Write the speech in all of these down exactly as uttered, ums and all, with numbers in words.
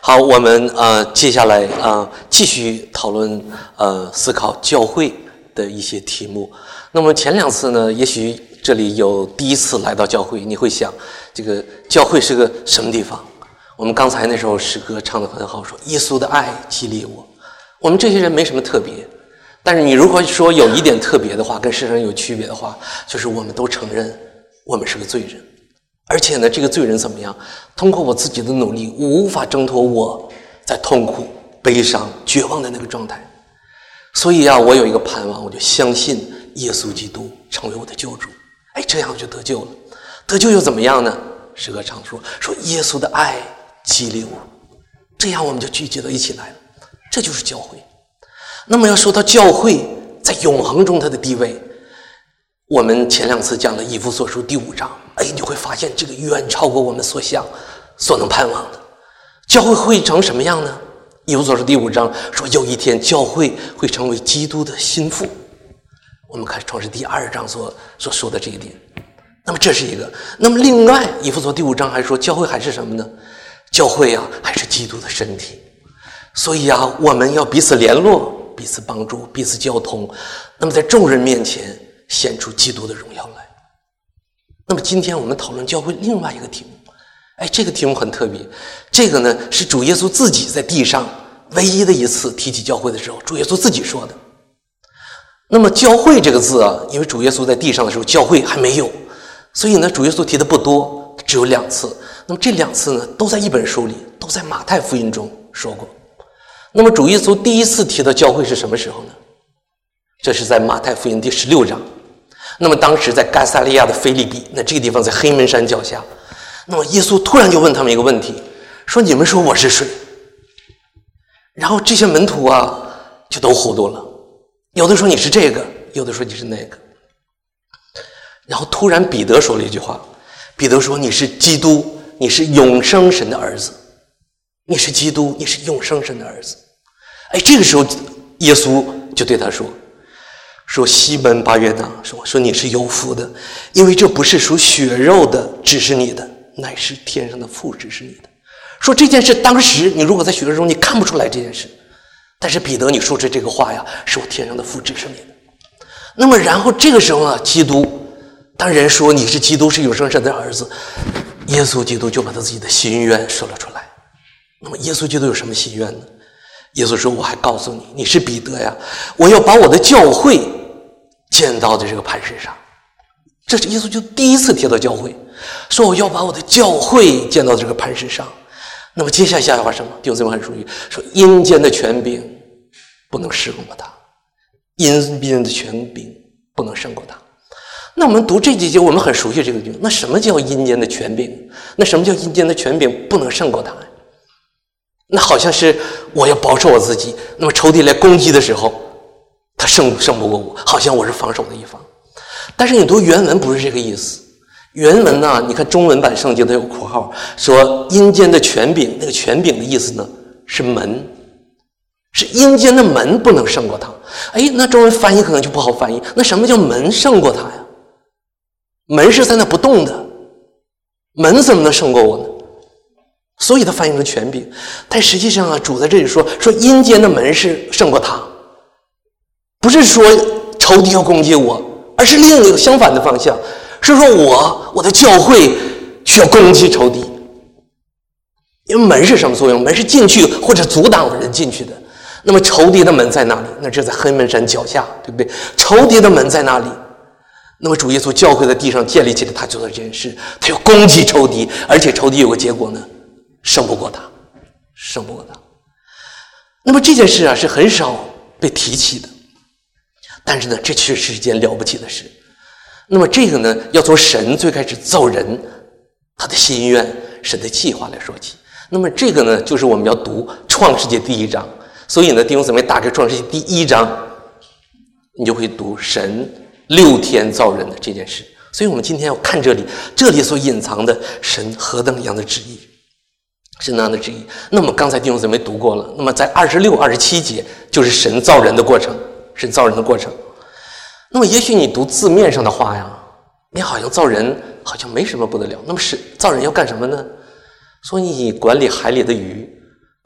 好，我们呃接下来呃继续讨论呃思考教会的一些题目。那么前两次呢，也许这里有第一次来到教会，你会想这个教会是个什么地方？我们刚才那首诗歌唱得很好，说耶稣的爱激励我。我们这些人没什么特别，但是你如果说有一点特别的话，跟世上人有区别的话，就是我们都承认我们是个罪人。而且呢，这个罪人怎么样？通过我自己的努力，我无法挣脱我在痛苦、悲伤、绝望的那个状态。所以啊，我有一个盼望，我就相信耶稣基督成为我的救主。哎，这样我就得救了。得救又怎么样呢？诗歌唱说说耶稣的爱激励我，这样我们就聚集到一起来了。这就是教会。那么要说到教会在永恒中它的地位，我们前两次讲了以弗所书第五章，哎，你会发现这个远超过我们所想所能盼望的。教会会成什么样呢？以弗所书第五章说有一天教会会成为基督的心腹。我们看创世第二章所所说的这一点。那么这是一个。那么另外以弗所第五章还说教会还是什么呢？教会啊还是基督的身体。所以啊，我们要彼此联络，彼此帮助，彼此交通，那么在众人面前显出基督的荣耀来。那么今天我们讨论教会另外一个题目，哎，这个题目很特别。这个呢是主耶稣自己在地上唯一的一次提起教会的时候，主耶稣自己说的。那么教会这个字啊，因为主耶稣在地上的时候教会还没有，所以呢主耶稣提的不多，只有两次。那么这两次呢都在一本书里，都在马太福音中说过。那么主耶稣第一次提到教会是什么时候呢？这是在马太福音第十六章。那么当时在该撒利亚的腓立比，那这个地方在黑门山脚下。那么耶稣突然就问他们一个问题，说你们说我是谁？然后这些门徒啊就都糊涂了，有的说你是这个，有的说你是那个。然后突然彼得说了一句话，彼得说你是基督，你是永生神的儿子，你是基督，你是永生神的儿子。哎，这个时候耶稣就对他说说西门巴约纳，说说你是有福的，因为这不是属血肉的指示你的，乃是天上的父指示你的。说这件事当时你如果在血肉中你看不出来这件事，但是彼得你说出这个话呀，是我天上的父指示你的。那么然后这个时候呢，基督当人说你是基督，是永生神的儿子，耶稣基督就把他自己的心愿说了出来。那么耶稣基督有什么心愿呢？耶稣说我还告诉你，你是彼得呀，我要把我的教会建到的这个磐石上。这是耶稣就第一次提到教会，说我要把我的教会建到这个磐石上。那么接下来下一话什么？弟兄姊妹很熟悉，说阴间的权柄不能胜过他，阴间的权柄不能胜过他。那我们读这几节，我们很熟悉这个句，那什么叫阴间的权柄？那什么叫阴间的权柄不能胜过他？那好像是我要保守我自己，那么仇敌来攻击的时候他胜胜不过我，好像我是防守的一方。但是你读原文不是这个意思。原文呢，你看中文版圣经它有括号说阴间的权柄，那个权柄的意思呢是门，是阴间的门不能胜过他。哎，那中文翻译可能就不好翻译，那什么叫门胜过他呀？门是在那不动的，门怎么能胜过我呢？所以他翻译成权柄。但实际上啊，主在这里说说阴间的门是胜过他，不是说仇敌要攻击我，而是另一个相反的方向，是说我我的教会需要攻击仇敌。因为门是什么作用？门是进去或者阻挡人进去的。那么仇敌的门在哪里？那这在黑门山脚下，对不对？仇敌的门在哪里？那么主耶稣教会在地上建立起来，他做的这件事，他要攻击仇敌，而且仇敌有个结果呢，胜不过他，胜不过他。那么这件事啊是很少被提起的，但是呢，这确实是一件了不起的事。那么这个呢，要从神最开始造人，他的心愿、神的计划来说起。那么这个呢，就是我们要读创世纪第一章。所以呢，弟兄姊妹打开创世纪第一章，你就会读神六天造人的这件事。所以我们今天要看这里，这里所隐藏的神何等样的旨意，是那样的旨意。那么刚才弟兄姊妹读过了，那么在二十六、二十七节就是神造人的过程，神造人的过程。那么也许你读字面上的话呀，你好像造人好像没什么不得了。那么是造人要干什么呢？说你管理海里的鱼，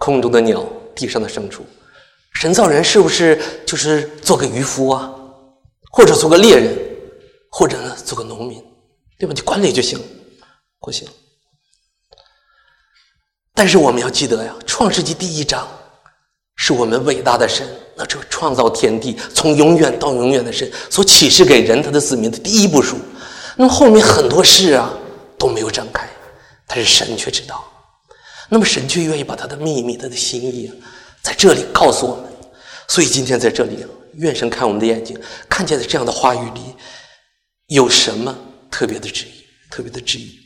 空中的鸟，地上的牲畜。神造人是不是就是做个渔夫啊，或者做个猎人，或者呢做个农民，对吧？你管理就行，不行。但是我们要记得呀，创世纪第一章是我们伟大的神，那这个创造天地从永远到永远的神所启示给人他的子民的第一部书。那么后面很多事啊都没有展开，但是神却知道，那么神却愿意把他的秘密他的心意啊在这里告诉我们。所以今天在这里，愿神看我们的眼睛，看见在这样的话语里有什么特别的旨意，特别的旨意。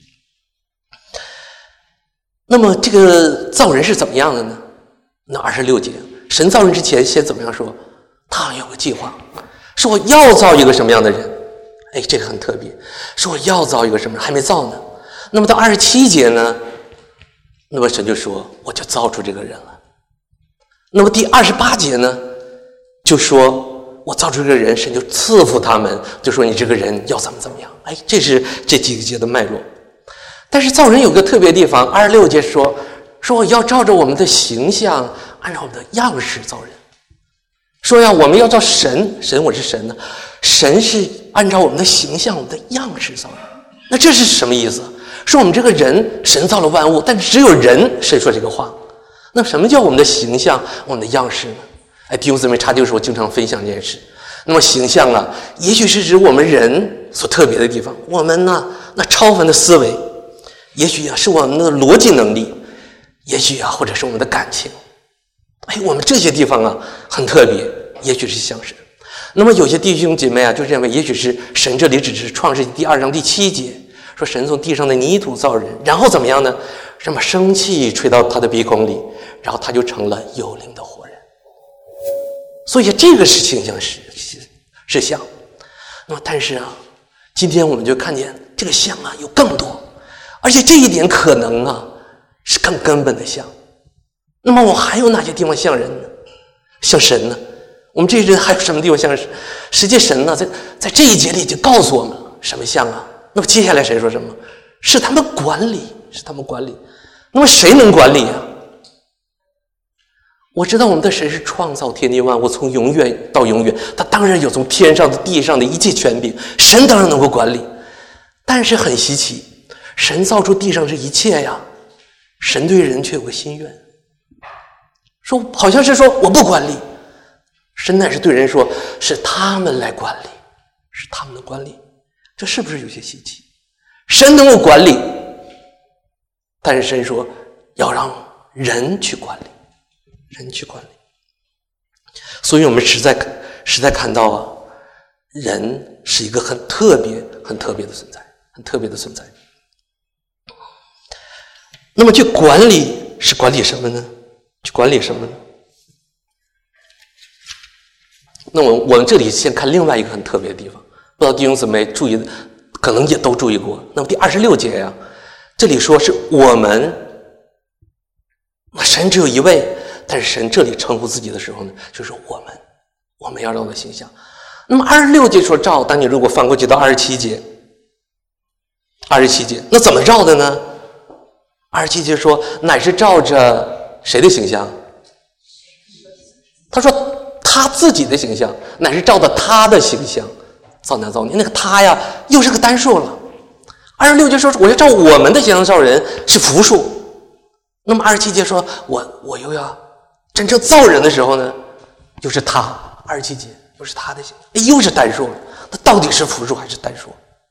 那么这个造人是怎么样的呢？那二十六节，神造人之前先怎么样说？他好像有个计划，说我要造一个什么样的人？哎，这个很特别，说我要造一个什么人，还没造呢。那么到二十七节呢，那么神就说我就造出这个人了。那么第二十八节呢，就说我造出这个人，神就赐福他们，就说你这个人要怎么怎么样。哎，这是这几个节的脉络。但是造人有个特别地方，二十六节说说我要照着我们的形象，按照我们的样式造人。说呀，我们要照神，神我是神呢，神是按照我们的形象、我们的样式造人。那这是什么意思？说我们这个人，神造了万物，但只有人谁说这个话？那什么叫我们的形象、我们的样式呢？哎，弟兄姊妹，查经时我经常分享这件事。那么形象啊，也许是指我们人所特别的地方，我们呢那超凡的思维。也许啊，是我们的逻辑能力，也许啊，或者是我们的感情。哎，我们这些地方啊，很特别，也许是像神。那么有些弟兄姐妹啊，就认为，也许是神这里只是创世纪第二章第七节，说神从地上的泥土造人，然后怎么样呢？什么生气吹到他的鼻孔里，然后他就成了有灵的活人。所以这个是倾向是是像。那么但是啊，今天我们就看见这个像啊有更多。而且这一点可能啊是更根本的像。那么我还有哪些地方像人呢？像神呢？我们这些人还有什么地方像神？实际神呢，在在这一节里就告诉我们了什么像啊。那么接下来谁说什么？是他们管理，是他们管理。那么谁能管理啊？我知道我们的神是创造天地万物，从永远到永远，他当然有从天上的地上的一切权柄，神当然能够管理。但是很稀奇，神造出地上这一切呀，神对人却有个心愿，说好像是说我不管理，神乃是对人说是他们来管理，是他们的管理。这是不是有些稀奇？神能够管理，但是神说要让人去管理，人去管理。所以我们实在实在看到啊，人是一个很特别很特别的存在，很特别的存在。那么去管理是管理什么呢？去管理什么呢？那我我们这里先看另外一个很特别的地方，不知道弟兄姊妹注意，可能也都注意过。那么第二十六节呀、啊，这里说是我们，神只有一位，但是神这里称呼自己的时候呢，就是我们，我们要照的形象。那么二十六节说照，当你如果翻过去到二十七节，二十七节，那怎么照的呢？二十七节说乃是照着谁的形象？他说他自己的形象，乃是照着他的形象造男造女。那个他呀又是个单数了。二十六节说我要照我们的形象造人，是复数。那么二十七节说我我又要真正造人的时候呢，又是他。二十七节又是他的形象，又是单数了。那到底是复数还是单数？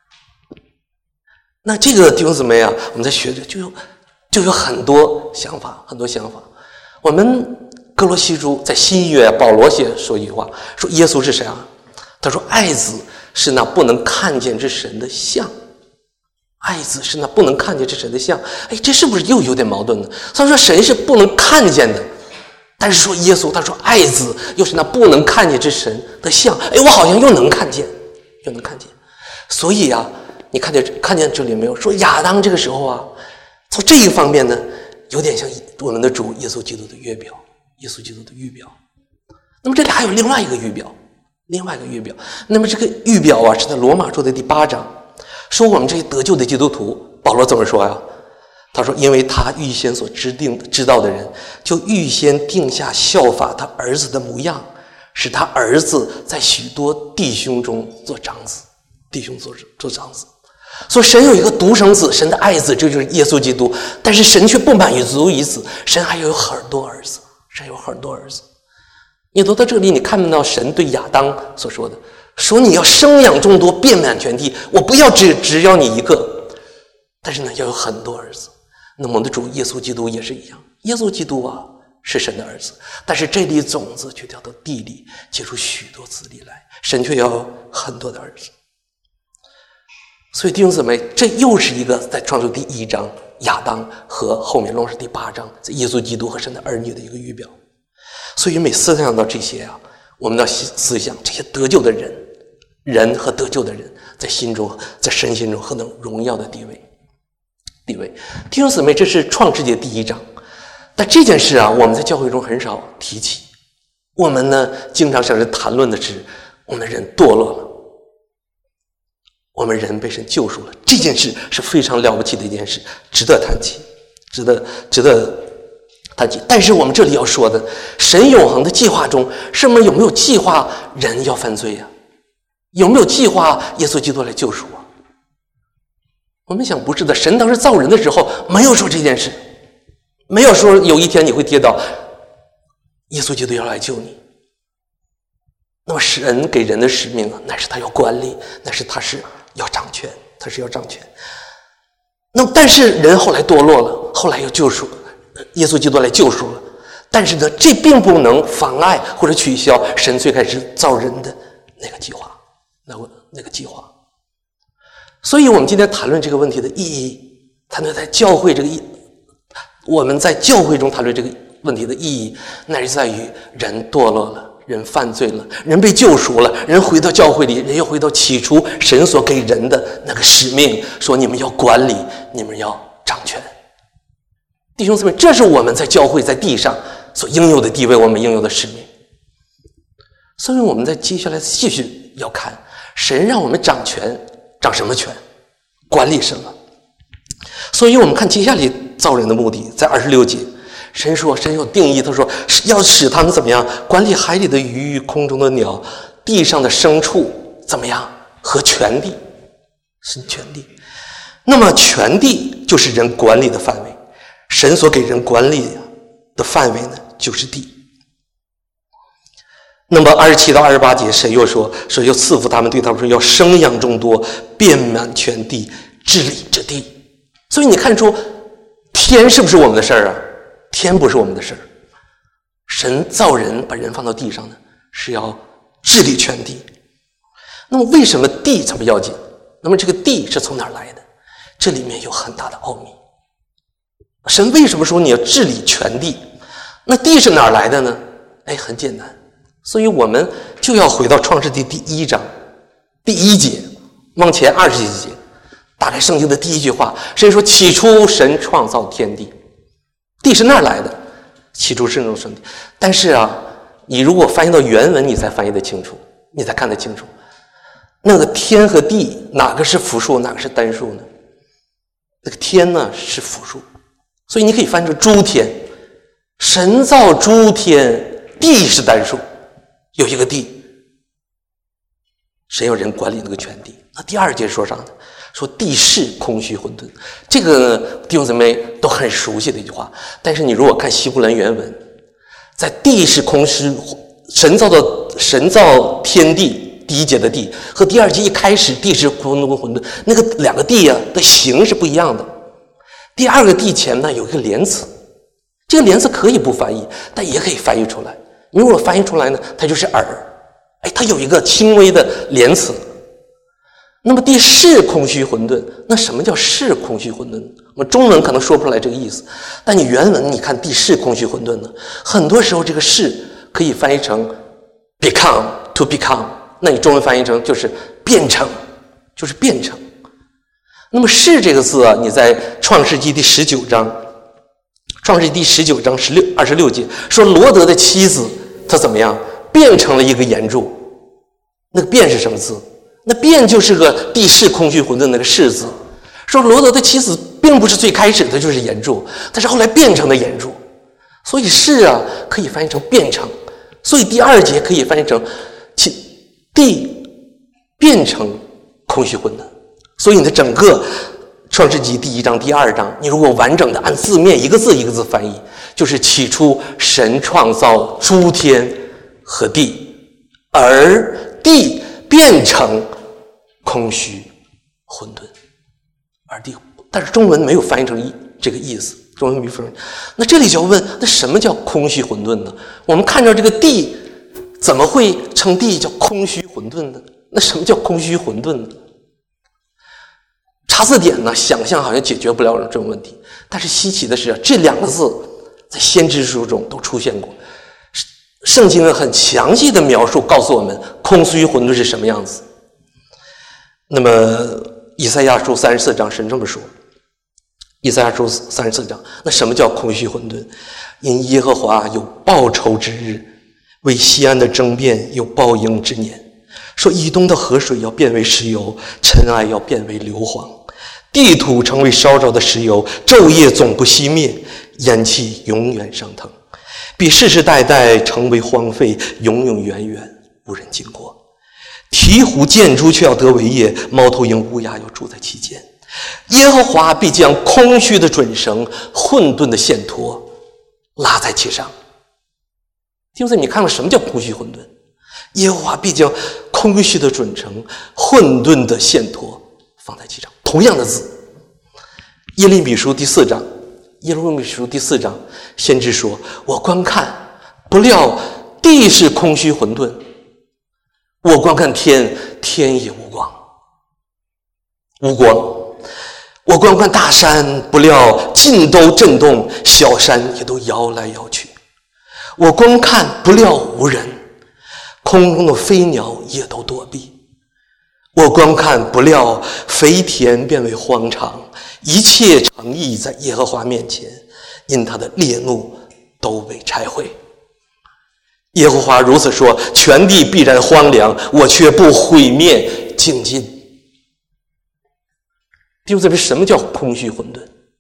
那这个弟兄姊妹啊，我们在学着就有就有很多想法，很多想法。我们哥罗西书在新约，保罗写说一句话，说耶稣是谁啊？他说爱子是那不能看见之神的像，爱子是那不能看见之神的像。哎，这是不是又有点矛盾呢？他说神是不能看见的，但是说耶稣，他说爱子又是那不能看见之神的像。哎，我好像又能看见，又能看见。所以啊，你看见看见这里没有？说亚当这个时候啊，从这一方面呢，有点像我们的主耶稣基督的预表，耶稣基督的预表。那么这里还有另外一个预表，另外一个预表。那么这个预表啊，是在罗马书的第八章，说我们这些得救的基督徒，保罗怎么说呀？ 他说，因为他预先所知定知道的人，就预先定下效法他儿子的模样，使他儿子在许多弟兄中做长子，弟兄做做长子。所以神有一个独生子，神的爱子，这就是耶稣基督。但是神却不满足于此，神还有很多儿子，神有很多儿子。你读到这里，你看到神对亚当所说的，说你要生养众多，遍满全地，我不要只只要你一个，但是呢要有很多儿子。那么我们的主耶稣基督也是一样，耶稣基督啊是神的儿子，但是这粒种子却掉到地里，结出许多子粒来，神却要有很多的儿子。所以弟兄姊妹，这又是一个在创世第一章亚当和后面创世第八章在耶稣基督和神的儿女的一个预表。所以每思想到这些啊，我们要思想这些得救的人，人和得救的人在心中，在神心中何等荣耀的地位地位。弟兄姊妹，这是创世纪第一章，但这件事啊，我们在教会中很少提起。我们呢，经常想着谈论的是我们人堕落了，我们人被神救赎了，这件事是非常了不起的一件事，值得谈起，值得值得谈起。但是我们这里要说的，神永恒的计划中，是我们有没有计划人要犯罪啊？有没有计划耶稣基督来救赎啊？我们想不是的，神当时造人的时候没有说这件事，没有说有一天你会跌倒，耶稣基督要来救你。那么神给人的使命啊，乃是他要管理，乃是他是要掌权，他是要掌权。那么但是人后来堕落了，后来又救赎，耶稣基督来救赎了。但是呢，这并不能妨碍或者取消神最开始造人的那个计划，那个那个计划。所以我们今天谈论这个问题的意义，谈论在教会这个意，我们在教会中谈论这个问题的意义，乃是在于人堕落了，人犯罪了，人被救赎了，人回到教会里，人又回到起初神所给人的那个使命，说你们要管理，你们要掌权。弟兄姊妹，这是我们在教会在地上所应有的地位，我们应有的使命。所以我们在接下来继续要看，神让我们掌权，掌什么权？管理什么？所以我们看接下来造人的目的，在二十六节，神说，神有定义，他说要使他们怎么样？管理海里的鱼、空中的鸟、地上的牲畜，怎么样？和全地，是全地。那么全地就是人管理的范围，神所给人管理的范围呢，就是地。那么二十七到二十八节，神又说，说要赐福他们，对他们说要生养众多，遍满全地，治理这地。所以你看出天是不是我们的事儿啊？天不是我们的事儿。神造人，把人放到地上呢，是要治理全地。那么为什么地这么要紧？那么这个地是从哪儿来的？这里面有很大的奥秘。神为什么说你要治理全地？那地是哪儿来的呢？哎，很简单。所以我们就要回到创世纪第一章第一节往前二十几节，打开圣经的第一句话，神说起初神创造天地。地是那儿来的？起初是那种生地。但是啊，你如果翻译到原文，你才翻译得清楚，你才看得清楚。那个天和地哪个是复数，哪个是单数呢？那个天呢是复数，所以你可以翻译成诸天。神造诸天，地是单数，有一个地，神要人管理那个全地。那第二节说啥呢？说地是空虚混沌。这个弟兄姊妹都很熟悉的一句话，但是你如果看希伯来原文，在地是空虚，神造的神造天地第一节的地和第二节一开始地是空虚混沌，那个两个地啊的形是不一样的。第二个地前呢有一个连词，这个连词可以不翻译，但也可以翻译出来。你如果翻译出来呢，它就是耳，哎，它有一个轻微的连词。那么地是空虚混沌，那什么叫是空虚混沌？我们中文可能说不出来这个意思，但你原文你看地是空虚混沌呢，很多时候这个是可以翻译成 become to become， 那你中文翻译成就是变成，就是变成。那么是这个字啊，你在创世纪第十九章创世纪第十九章十六二十六节说罗德的妻子她怎么样变成了一个岩柱，那个变是什么字？那变就是个地势空虚混沌那个是字。说罗德的妻子并不是最开始的就是岩柱，它是后来变成的岩柱。所以是啊可以翻译成变成，所以第二节可以翻译成其地变成空虚混沌。所以你的整个创世纪第一章第二章，你如果完整的按字面一个字一个字翻译，就是起初神创造诸天和地，而地变成空虚混沌，而地，但是中文没有翻译成这个意思，中文没翻译。那这里就要问，那什么叫空虚混沌呢？我们看到这个地怎么会称地叫空虚混沌呢？那什么叫空虚混沌呢？查字典呢，想象好像解决不了这种问题，但是稀奇的是，这两个字在先知书中都出现过。圣经很详细的描述告诉我们空虚混沌是什么样子。那么以赛亚书三十四章神这么说，以赛亚书三十四章，那什么叫空虚混沌？因耶和华有报仇之日，为西安的争辩有报应之年，说以东的河水要变为石油，尘埃要变为硫磺，地土成为烧着的石油，昼夜总不熄灭，烟气永远升腾，必世世代代成为荒废，永永远远无人经过。鹈鹕见猪却要得为业，猫头鹰乌鸦要住在其间。耶和华必将空虚的准绳，混沌的线砣拉在其上。弟兄姊妹，你看看什么叫空虚混沌？耶和华必将空虚的准绳，混沌的线砣放在其上。同样的字，耶利米书第四章，耶利米书第四章，先知说：我观看，不料地是空虚混沌；我观看天，天也无光，无光。我观看大山，不料尽都震动，小山也都摇来摇去。我观看，不料无人，空中的飞鸟也都躲避。我观看，不料肥田变为荒场，一切诚意在耶和华面前，因他的烈怒都被拆毁。耶和华如此说：全地必然荒凉，我却不毁灭尽尽。弟兄姊妹，什么叫空虚混沌？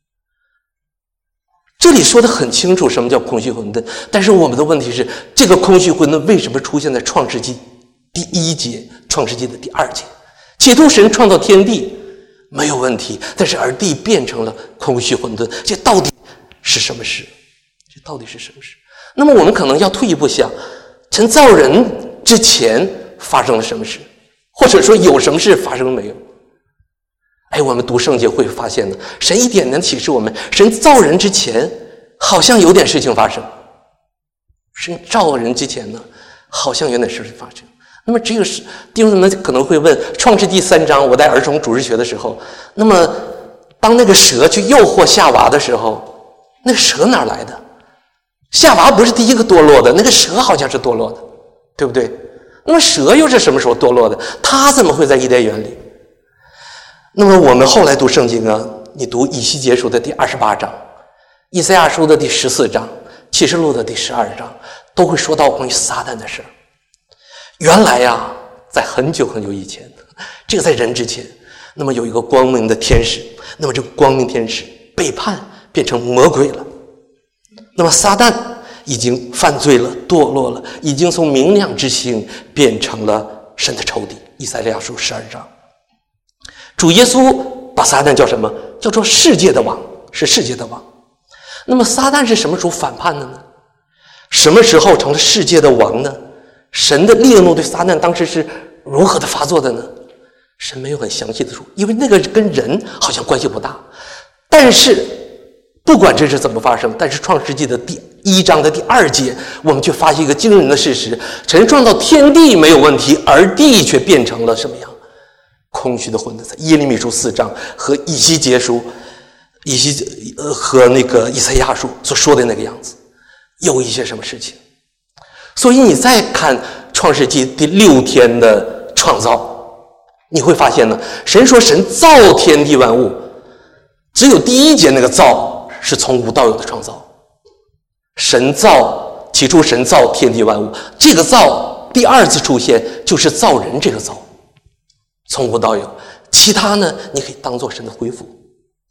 这里说得很清楚什么叫空虚混沌，但是我们的问题是，这个空虚混沌为什么出现在创世纪第一节，创世纪的第二节？起初神创造天地没有问题，但是而地变成了空虚混沌，这到底是什么事？这到底是什么事？那么我们可能要退一步想，神造人之前发生了什么事，或者说有什么事发生没有？哎，我们读圣经会发现呢，神一点点启示我们，神造人之前好像有点事情发生，神造人之前呢好像有点事情发生。那么这个是弟兄们可能会问，创世纪三章我在儿童主日学的时候，那么当那个蛇去诱惑夏娃的时候，那个蛇哪来的？夏娃不是第一个堕落的，那个蛇好像是堕落的，对不对？那么蛇又是什么时候堕落的？它怎么会在伊甸园里？那么我们后来读圣经啊，你读以西结书的第二十八章，以赛亚书的第十四章，启示录的第十二章，都会说到关于撒旦的事。原来呀，在很久很久以前，这个在人之前，那么有一个光明的天使，那么这个光明天使背叛变成魔鬼了，那么撒旦已经犯罪了，堕落了，已经从明亮之星变成了神的仇敌。以赛亚书十二章，主耶稣把撒旦叫什么？叫做世界的王，是世界的王。那么撒旦是什么时候反叛的呢？什么时候成了世界的王呢？神的烈怒对撒旦当时是如何的发作的呢？神没有很详细的说，因为那个跟人好像关系不大。但是不管这是怎么发生，但是创世纪的第一章的第二节，我们却发现一个惊人的事实：神创造天地没有问题，而地却变成了什么样？空虚的混沌。在耶利米书四章和以西结书、以西呃和那个以赛亚书所说的那个样子，有一些什么事情？所以你再看创世纪第六天的创造，你会发现呢，神说神造天地万物，只有第一节那个造是从无到有的创造。神造，起初神造天地万物，这个造第二次出现就是造人这个造，从无到有。其他呢，你可以当作神的恢复，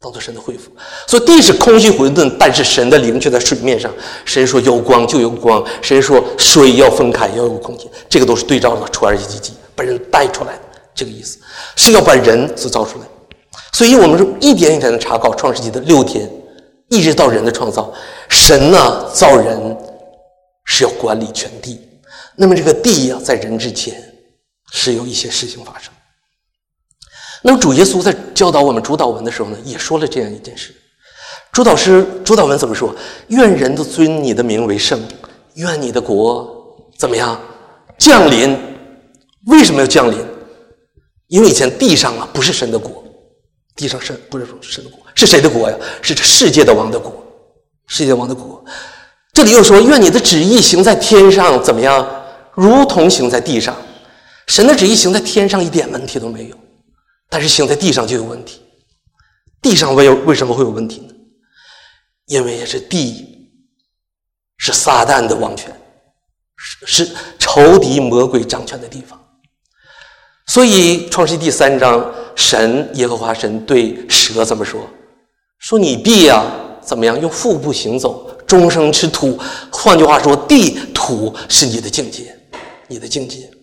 当做神的恢复。所以地是空虚混沌，但是神的灵却在水面上。神说有光就有光，神说水要分开要有空气，这个都是对照了出埃及记把人带出来的这个意思，是要把人制造出来。所以我们是一点一点的查考创世纪的六天，一直到人的创造。神呢造人是要管理全地，那么这个地呀、啊，在人之前是有一些事情发生。那么主耶稣在教导我们主祷文的时候呢，也说了这样一件事。主导师主祷文怎么说？愿人都尊你的名为圣，愿你的国怎么样降临？为什么要降临？因为以前地上啊不是神的国，地上神不是神的国，是谁的国呀？是这世界的王的国，世界王的国。这里又说，愿你的旨意行在天上，怎么样？如同行在地上。神的旨意行在天上一点问题都没有，但是行在地上就有问题。地上为为什么会有问题呢？因为也是地是撒旦的王权，是仇敌魔鬼掌权的地方。所以创世记第三章，神耶和华神对蛇怎么说？说你必啊怎么样用腹部行走，终生吃土。换句话说，地土是你的境界，你的境界。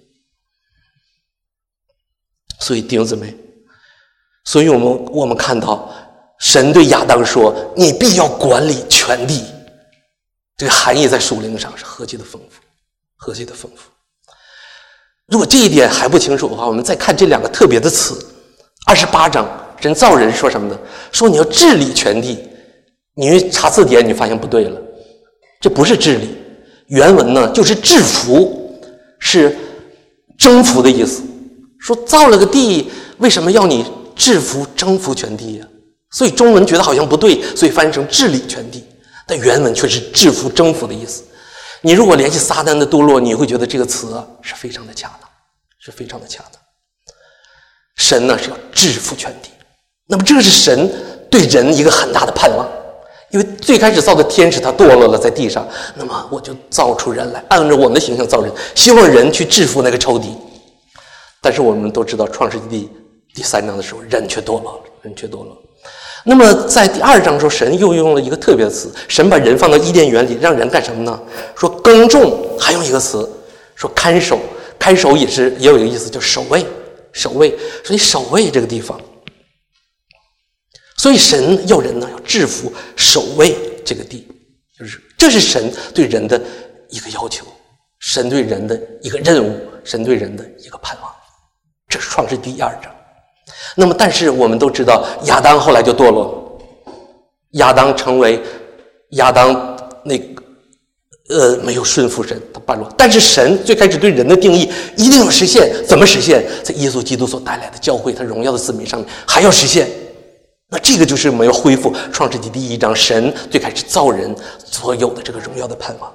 所以弟兄姊妹，所以我们我们看到神对亚当说你必要管理全地，这个含义在属灵上是何其的丰富，何其的丰富。如果这一点还不清楚的话，我们再看这两个特别的词。二十八章神造人说什么呢？说你要治理全地。你查字典你发现不对了，这不是治理，原文呢就是制服，是征服的意思。说造了个地，为什么要你制服征服全地呀、啊？所以中文觉得好像不对，所以翻译成治理全地，但原文却是制服征服的意思。你如果联系撒旦的堕落，你会觉得这个词啊是非常的恰当，是非常的恰当。神呢是要制服全地，那么这个是神对人一个很大的盼望。因为最开始造的天使他堕落了在地上，那么我就造出人来，按照我们的形象造人，希望人去制服那个仇敌。但是我们都知道创世纪第三章的时候，人却堕落了，人却堕落了。那么在第二章的时候，神又用了一个特别的词，神把人放到伊甸园里，让人干什么呢？说耕种，还用一个词说看守，看守也是也有一个意思，叫守卫，守卫。所以守卫这个地方，所以神要人呢要制服守卫这个地，就是这是神对人的一个要求，神对人的一个任务，神对人的一个盼望。这是创世第二章。那么但是我们都知道亚当后来就堕落了，亚当成为亚当那个呃没有顺服神，他败落。但是神最开始对人的定义一定要实现，怎么实现？在耶稣基督所带来的教会他荣耀的子民上面还要实现。那这个就是我们要恢复创世纪第一章神最开始造人所有的这个荣耀的盼望。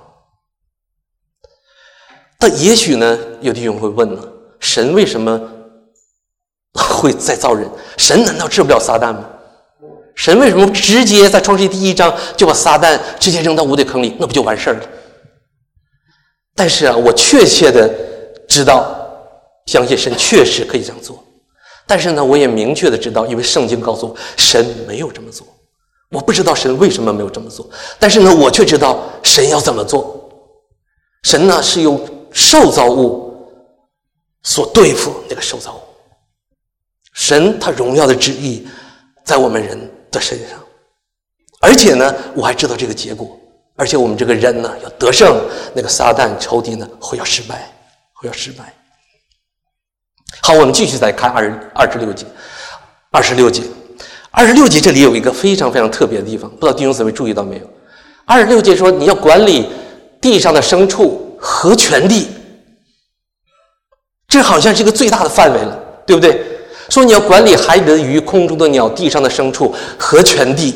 但也许呢有弟兄会问呢，神为什么会再造人？神难道治不了撒旦吗？神为什么直接在创世纪第一章就把撒旦直接扔到无底坑里，那不就完事儿了？但是啊，我确切的知道相信神确实可以这样做，但是呢我也明确的知道，因为圣经告诉我神没有这么做。我不知道神为什么没有这么做，但是呢我却知道神要怎么做。神呢是用受造物所对付那个受造物，神他荣耀的旨意在我们人的身上，而且呢我还知道这个结果，而且我们这个人呢要得胜，那个撒旦仇敌呢会要失败，会要失败。好，我们继续再看二二十六节，二十六节，二十六节这里有一个非常非常特别的地方，不知道弟兄姊妹注意到没有？二十六节说你要管理地上的牲畜和全地，这好像是一个最大的范围了，对不对？说你要管理海里的鱼、空中的鸟、地上的牲畜和全地，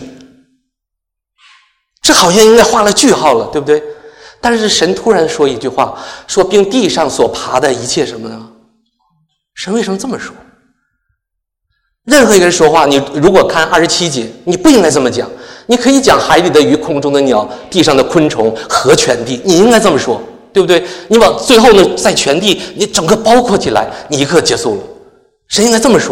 这好像应该画了句号了，对不对？但是神突然说一句话，说并地上所爬的一切什么呢？神为什么这么说？任何一个人说话，你如果看二十七节，你不应该这么讲，你可以讲海里的鱼、空中的鸟、地上的昆虫和全地，你应该这么说，对不对？你往最后呢，在全地你整个包括起来，你一刻结束了。神应该这么说，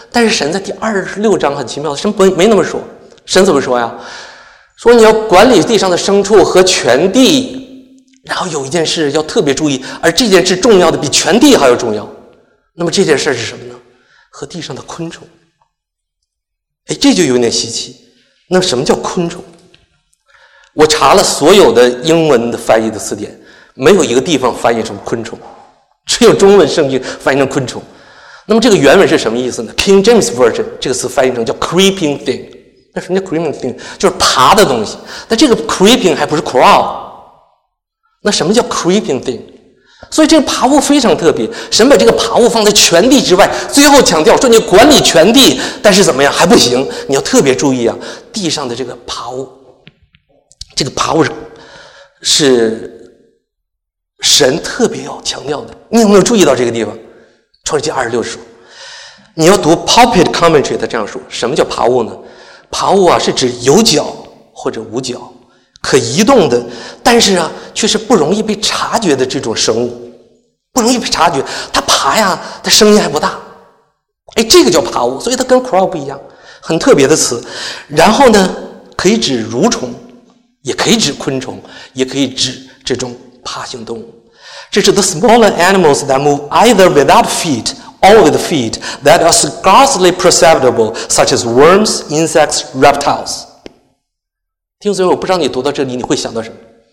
但是神在第二十六章很奇妙，神不没那么说。神怎么说呀？说你要管理地上的牲畜和全地，然后有一件事要特别注意，而这件事重要的比全地还要重要。那么这件事是什么呢？和地上的昆虫。哎，这就有点稀奇。那什么叫昆虫？我查了所有的英文的翻译的词典，没有一个地方翻译成昆虫，只有中文圣经翻译成昆虫。那么这个原文是什么意思呢？ King James Version 这个词翻译成叫 creeping thing。那什么叫 creeping thing？ 就是爬的东西。但这个 creeping 还不是 crawl。那什么叫 creeping thing？ 所以这个爬物非常特别，神把这个爬物放在全地之外，最后强调说你管理全地，但是怎么样还不行，你要特别注意啊，地上的这个爬物，这个爬物是是神特别要强调的。你有没有注意到这个地方？创世纪二十六书，你要读 Pulpit Commentary， 他这样说，什么叫爬物呢？爬物啊是指有脚或者无脚，可移动的，但是啊却是不容易被察觉的这种生物，不容易被察觉。它爬呀，它声音还不大，哎，这个叫爬物，所以它跟 crawl 不一样，很特别的词。然后呢，可以指蠕虫，也可以指昆虫，也可以指这种爬行动物。这是 the smaller animals that move either without feet or with feet that are scarcely perceptible, such as worms, insects, reptiles。听众，我不知道你读到这里你会想到什么？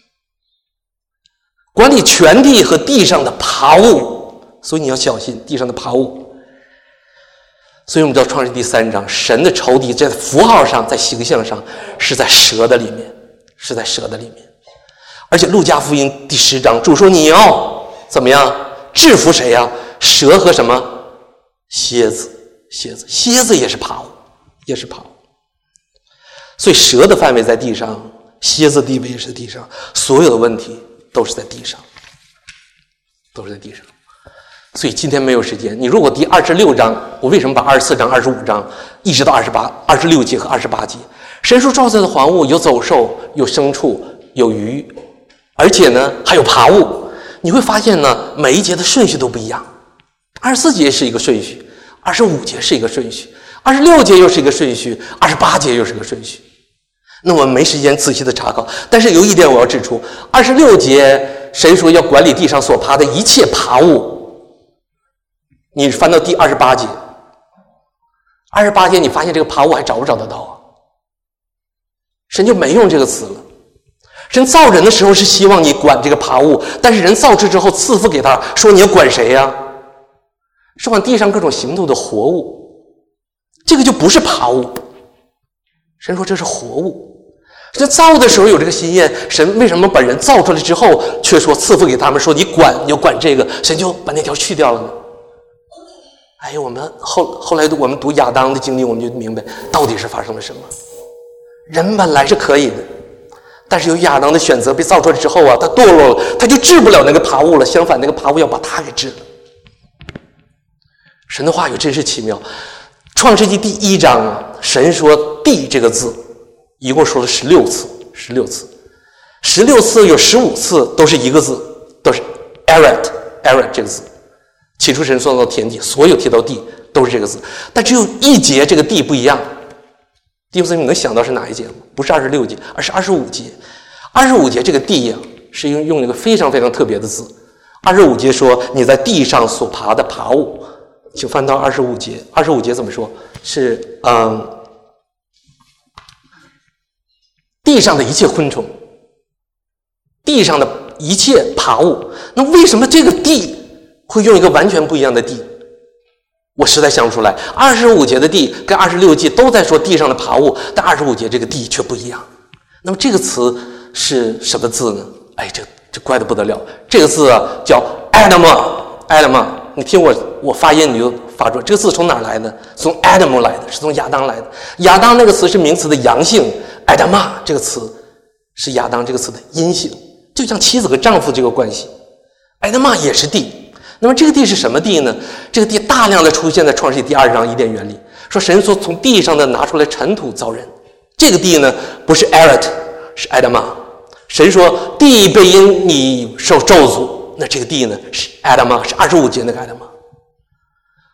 管理全地和地上的爬物，所以你要小心地上的爬物。所以我们知道创世第三章，神的仇敌在符号上，在形象上是在蛇的里面，是在蛇的里面。而且路加福音第十章，主说你要怎么样制服谁呀？蛇和什么？蝎子，蝎子，蝎子也是爬物，也是爬物。所以蛇的范围在地上，蝎子地位也是在地上，所有的问题都是在地上，都是在地上。所以今天没有时间，你如果第二十六章，我为什么把二十四章、二十五章一直到二十八、二十六节和二十八节？神说造出的环物有走兽，有牲畜，有鱼，而且呢还有爬物。你会发现呢，每一节的顺序都不一样。二十四节是一个顺序，二十五节是一个顺序，二十六节又是一个顺序，二十八节又是一个顺序。那我们没时间仔细的查考，但是有一点我要指出，二十六节神说要管理地上所爬的一切爬物。你翻到第二十八节，二十八节你发现这个爬物还找不找得到啊？神就没用这个词了。神造人的时候是希望你管这个爬物，但是人造之之后赐福给他，说你要管谁呀？是管地上各种行动的活物，这个就不是爬物。神说这是活物。神造的时候有这个心愿，神为什么把人造出来之后却说赐福给他们，说你管你要管这个，神就把那条去掉了呢？哎呀，我们后后来我们读亚当的经历，我们就明白到底是发生了什么。人本来是可以的，但是由于亚当的选择被造出来之后啊，他堕落了，他就治不了那个爬物了，相反那个爬物要把他给治了。神的话语真是奇妙。创世纪第一章啊，神说地这个字一共说了十六次，十六次，十六次有十五次都是一个字，都是 eret eret 这个字。起初神创造天地，所有提到地都是这个字，但只有一节这个地不一样。弟兄姊妹，你能想到是哪一节吗？不是二十六节，而是二十五节。二十五节这个地呀，是用用一个非常非常特别的字。二十五节说你在地上所爬的爬物，请翻到二十五节。二十五节怎么说？是嗯，地上的一切昆虫，地上的一切爬物。那为什么这个地会用一个完全不一样的地？我实在想不出来。二十五节的地跟二十六节都在说地上的爬物，但二十五节这个地却不一样。那么这个词是什么字呢？哎，这这怪得不得了。这个字啊叫 Adam，Adam， 你听我我发音你就发出这个字从哪儿来的？从 Adam 来的，是从亚当来的。亚当那个词是名词的阳性， Adam 这个词是亚当这个词的阴性，就像妻子和丈夫这个关系。Adam 也是地。那么这个地是什么地呢？这个地大量的出现在创世记第二章伊甸园里，说神说从地上的拿出来尘土造人。这个地呢不是 Eret， 是 Adam。 神说地被因你受咒诅，那这个地呢是 Adam， 是二十五节那个 Adam。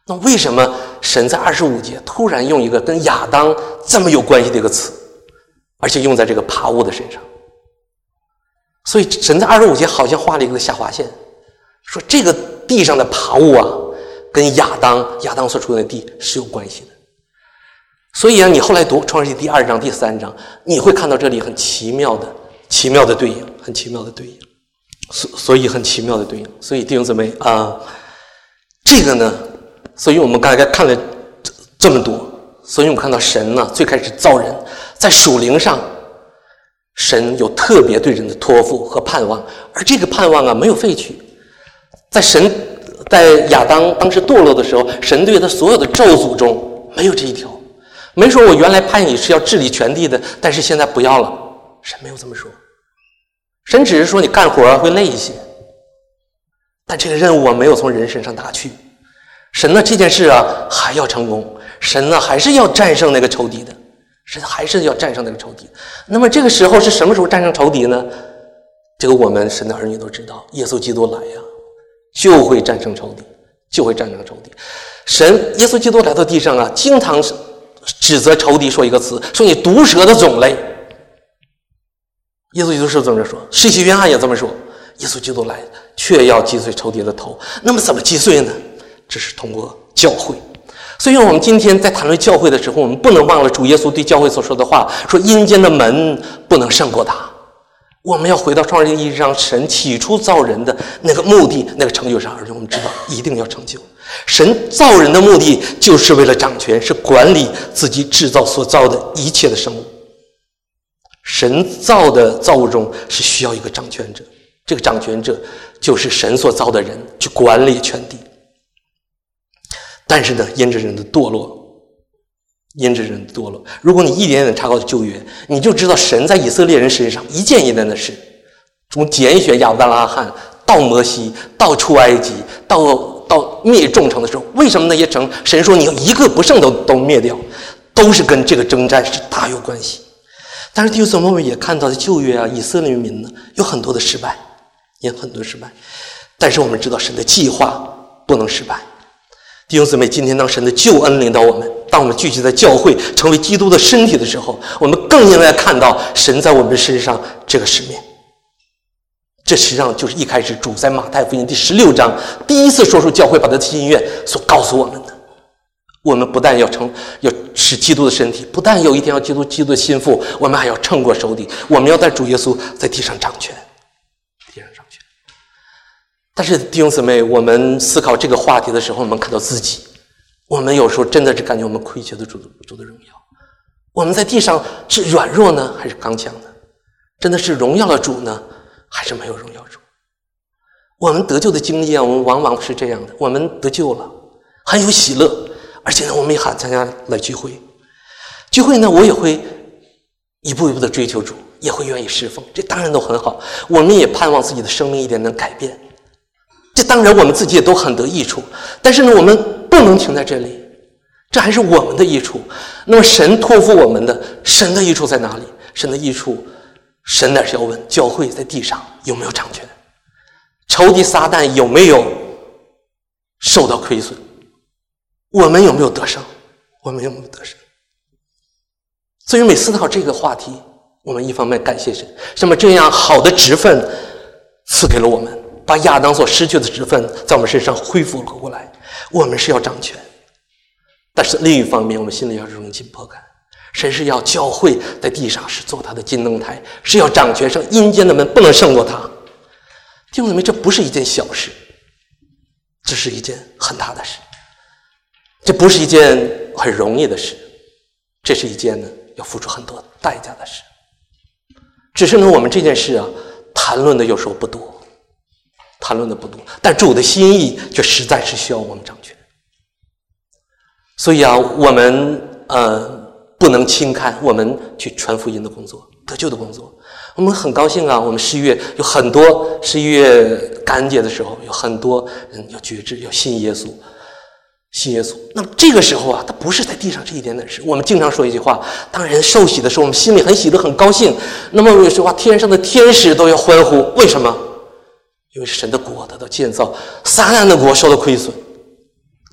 那为什么神在二十五节突然用一个跟亚当这么有关系的一个词，而且用在这个爬物的身上？所以神在二十五节好像画了一个下划线，说这个地上的爬物啊，跟亚当亚当所处的地是有关系的。所以啊，你后来读创世纪第二章第三章，你会看到这里很奇妙的奇妙的对应，很奇妙的对应，所所以很奇妙的对应。所以弟兄姊妹啊、呃，这个呢，所以我们刚才看了这么多，所以我们看到神呢最开始造人，在属灵上神有特别对人的托付和盼望，而这个盼望啊没有废去。在神在亚当当时堕落的时候，神对他所有的咒诅中没有这一条，没说我原来派你是要治理全地的，但是现在不要了，神没有这么说。神只是说你干活会累一些，但这个任务啊没有从人身上打去。神呢这件事啊还要成功，神呢还是要战胜那个仇敌的，神还是要战胜那个仇敌。那么这个时候是什么时候战胜仇敌呢？这个我们神的儿女都知道，耶稣基督来呀、啊，就会战胜仇敌，就会战胜仇敌。神耶稣基督来到地上啊，经常指责仇敌说一个词，说你毒蛇的种类。耶稣基督是这么说，施洗约翰也这么说，耶稣基督来却要击碎仇敌的头。那么怎么击碎呢？这是通过教会。所以我们今天在谈论教会的时候，我们不能忘了主耶稣对教会所说的话，说阴间的门不能胜过他。我们要回到创世纪一章神起初造人的那个目的，那个成就上，而且我们知道一定要成就。神造人的目的就是为了掌权，是管理自己制造所造的一切的生物。神造的造物中是需要一个掌权者，这个掌权者就是神所造的人，去管理全地。但是呢，因着人的堕落，因着人的堕落，如果你一点点查考旧约，你就知道神在以色列人身上一件一件的事，从拣选亚伯拉罕到摩西，到出埃及，到到灭众城的时候，为什么那些城神说你要一个不剩都都灭掉，都是跟这个征战是大有关系。但是弟兄姊妹们也看到在旧约啊，以色列民呢有很多的失败，也很多失败。但是我们知道神的计划不能失败。弟兄姊妹，今天当神的救恩领导我们，当我们聚集在教会成为基督的身体的时候，我们更应该看到神在我们身上这个使命。这实际上就是一开始主在马太福音第十六章第一次说出教会把他的心愿所告诉我们的。我们不但要成要使基督的身体，不但有一天要基督基督的心腹，我们还要胜过仇敌，我们要带主耶稣在地上掌权，地上掌权。但是弟兄姊妹，我们思考这个话题的时候，我们看到自己，我们有时候真的是感觉我们亏缺了主的主的荣耀。我们在地上是软弱呢，还是刚强呢？真的是荣耀了主呢，还是没有荣耀主？我们得救的经验，我们往往是这样的：我们得救了，很有喜乐，而且呢，我们也喊参加来聚会。聚会呢，我也会一步一步的追求主，也会愿意侍奉，这当然都很好。我们也盼望自己的生命一点点改变。这当然我们自己也都很得益处，但是呢，我们不能停在这里，这还是我们的益处。那么神托付我们的，神的益处在哪里？神的益处，神乃是要问教会在地上有没有掌权，仇敌撒旦有没有受到亏损，我们有没有得胜，我们有没有得胜。所以每思考这个话题，我们一方面感谢神，那么这样好的职分赐给了我们，把亚当所失去的职分在我们身上恢复了过来。我们是要掌权，但是另一方面我们心里要有这种紧迫感，神是要教会在地上是做他的金灯台，是要掌权，上阴间的门不能胜过他。弟兄姊妹，这不是一件小事，这是一件很大的事，这不是一件很容易的事，这是一件呢要付出很多代价的事。只是呢我们这件事啊谈论的有时候不多，谈论的不多，但主的心意却实在是需要我们掌权。所以啊，我们呃不能轻看我们去传福音的工作，得救的工作。我们很高兴啊，我们十一月有很多十一月感恩节的时候，有很多人要觉知，要信耶稣，信耶稣。那么这个时候啊，它不是在地上这一点点事。我们经常说一句话，当人受洗的时候，我们心里很喜乐，很高兴。那么有句话，天上的天使都要欢呼，为什么？因为神的国得到建造，撒旦的国受到亏损，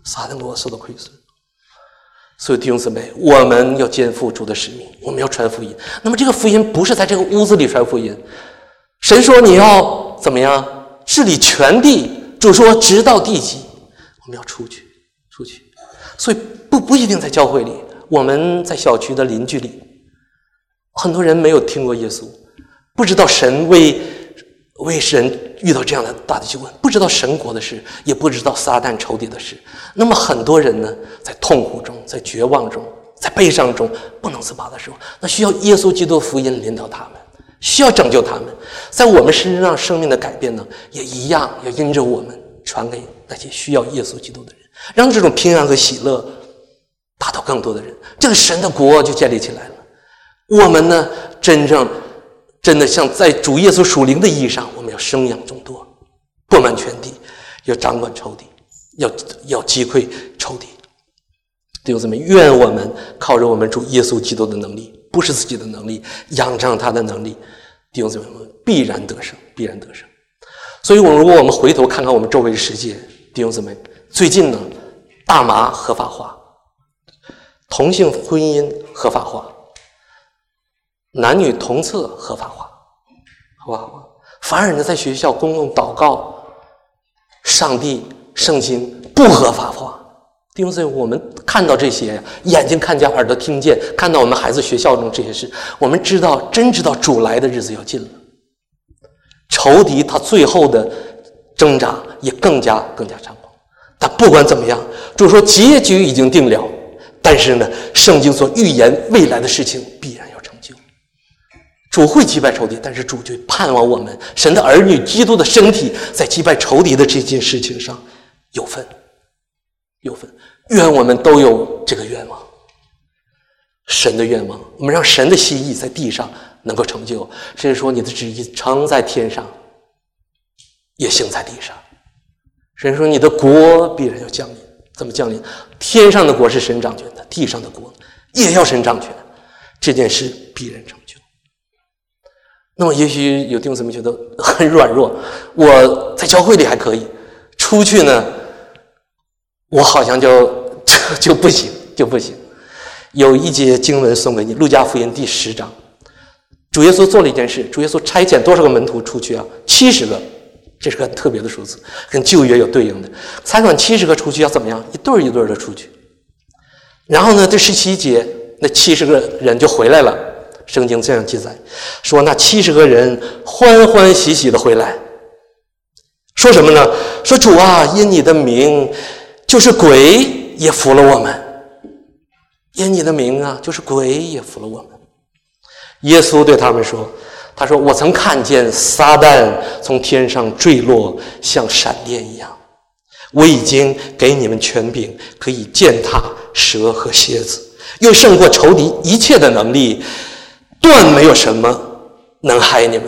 撒旦国受到亏损。所以弟兄姊妹，我们要肩负主的使命，我们要传福音。那么这个福音不是在这个屋子里传福音，神说你要怎么样治理全地，主说直到地极，我们要出去出去。所以不不一定在教会里，我们在小区的邻居里，很多人没有听过耶稣，不知道神为为神遇到这样的大的救恩，不知道神国的事，也不知道撒旦仇敌的事。那么很多人呢，在痛苦中，在绝望中，在悲伤中不能自拔的时候，那需要耶稣基督的福音领导他们，需要拯救他们。在我们身上生命的改变呢，也一样要因着我们传给那些需要耶稣基督的人，让这种平安和喜乐达到更多的人，这个神的国就建立起来了。我们呢，真正真的像在主耶稣属灵的意义上，我们要生养众多，布满全地，要掌管仇敌，要要击溃仇敌。弟兄姊妹，愿我们靠着我们主耶稣基督的能力，不是自己的能力，仰仗他的能力，弟兄姊妹们必然得胜，必然得胜。所以我们如果我们回头看看我们周围的世界，弟兄姊妹，最近呢，大麻合法化，同性婚姻合法化，男女同厕合法化，合法化。反而呢，在学校公共祷告、上帝、圣经不合法化。弟兄姊妹，我们看到这些，眼睛看见，耳朵听见，看到我们孩子学校中这些事，我们知道，真知道主来的日子要近了。仇敌他最后的挣扎也更加更加猖狂。但不管怎么样，主说结局已经定了，但是呢，圣经所预言未来的事情必然要成就。主会击败仇敌，但是主就盼望我们神的儿女基督的身体在击败仇敌的这件事情上有份有份。愿我们都有这个愿望，神的愿望，我们让神的心意在地上能够成就。甚至说你的旨意成在天上也行在地上。神说你的国必然要降临，怎么降临？天上的国是神掌权的，地上的国也要神掌权，这件事必然成就。那么也许有弟兄姊妹觉得很软弱，我在教会里还可以，出去呢我好像就就就不行就不行。有一节经文送给你，路加福音第十章，主耶稣做了一件事，主耶稣差遣多少个门徒出去啊？七十个，这是个很特别的数字，跟旧约有对应的。差遣七十个出去要怎么样？一对一对的出去。然后呢，这十七节，那七十个人就回来了。圣经这样记载，说那七十个人欢欢喜喜的回来，说什么呢？说主啊，因你的名，就是鬼也服了我们。因你的名啊，就是鬼也服了我们。耶稣对他们说，他说我曾看见撒旦从天上坠落，像闪电一样。我已经给你们权柄，可以践踏蛇和蝎子，又胜过仇敌一切的能力，断没有什么能害你们。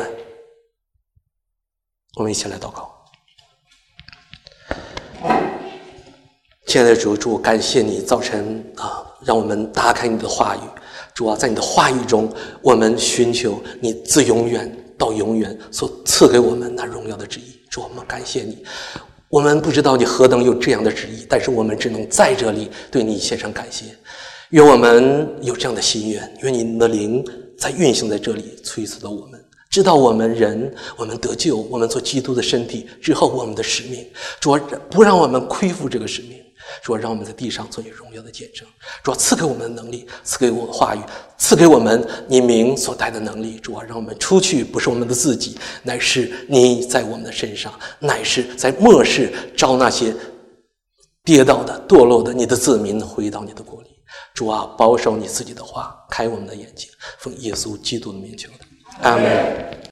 我们一起来祷告。亲爱的主，主感谢你早晨啊，让我们打开你的话语。主啊，在你的话语中，我们寻求你自永远到永远所赐给我们那荣耀的旨意。主，我们感谢你。我们不知道你何等有这样的旨意，但是我们只能在这里对你献上感谢。愿我们有这样的心愿，愿你的灵在运行在这里，催促到我们知道我们人，我们得救，我们做基督的身体之后，我们的使命。主啊，不让我们亏负这个使命。主啊，让我们在地上做你荣耀的见证。主啊，赐给我们的能力，赐给我话语，赐给我们你名所带的能力。主啊，让我们出去不是我们的自己，乃是你在我们的身上，乃是在末世招那些跌倒的堕落的你的子民回到你的国里。主啊，保守你自己的话，开我们的眼睛，奉耶稣基督的名求的，阿们。